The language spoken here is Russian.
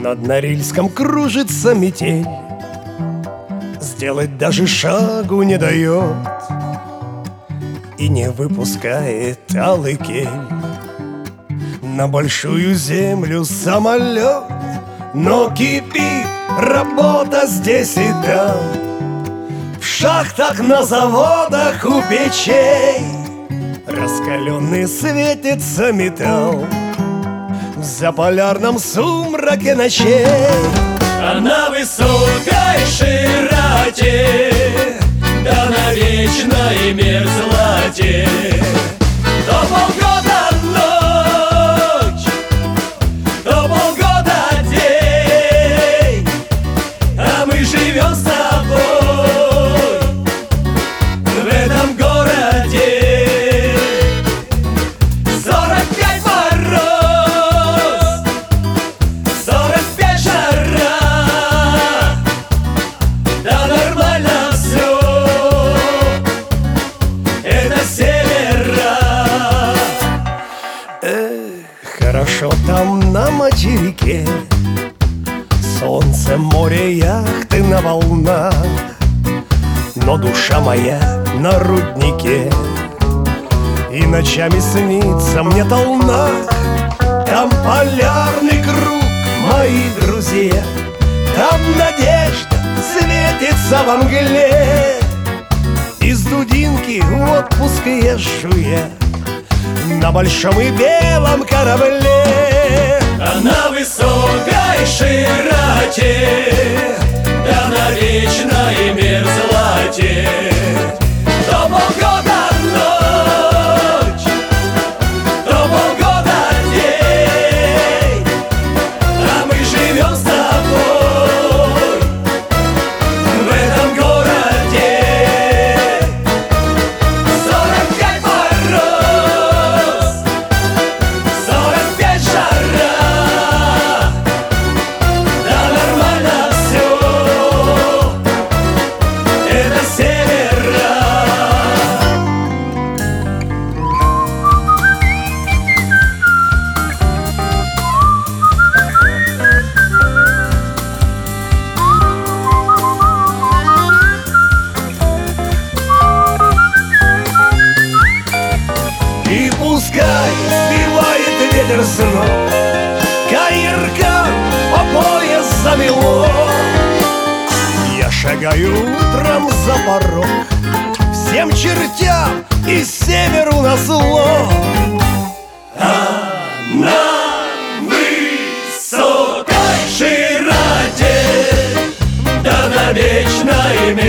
Над Норильском кружится метель, сделать даже шагу не дает и не выпускает алый кель. На большую землю самолет, но кипит работа здесь и там. В шахтах, на заводах, у печей раскаленный светится металл. В заполярном сумраке ночей, а на высокой широте, да на вечной мерзлоте, то полгода ночь, то полгода день, а мы живем с тобой в этом городе. 45 мороз, 45 жара, да нормально все, это севера. Хорошо там на материке, солнце, море, яхты на волнах, но душа моя на руднике, и ночами снится мне толна. Там полярный круг, мои друзья, там надежда светится во мгле. Из Дудинки в отпуск езжу я на большом и белом корабле. А на высокой широте, да на вечной мерзлоте, то полгода ночь, то полгода день, а мы живем с тобой в этом городе. 45 мороз, 45 жара, да нормально все, это севера. И пускай сбивает ветер с ног каирка по пояс замело, я шагаю утром за порог всем чертям и северу назло. На высокой широте, да на вечной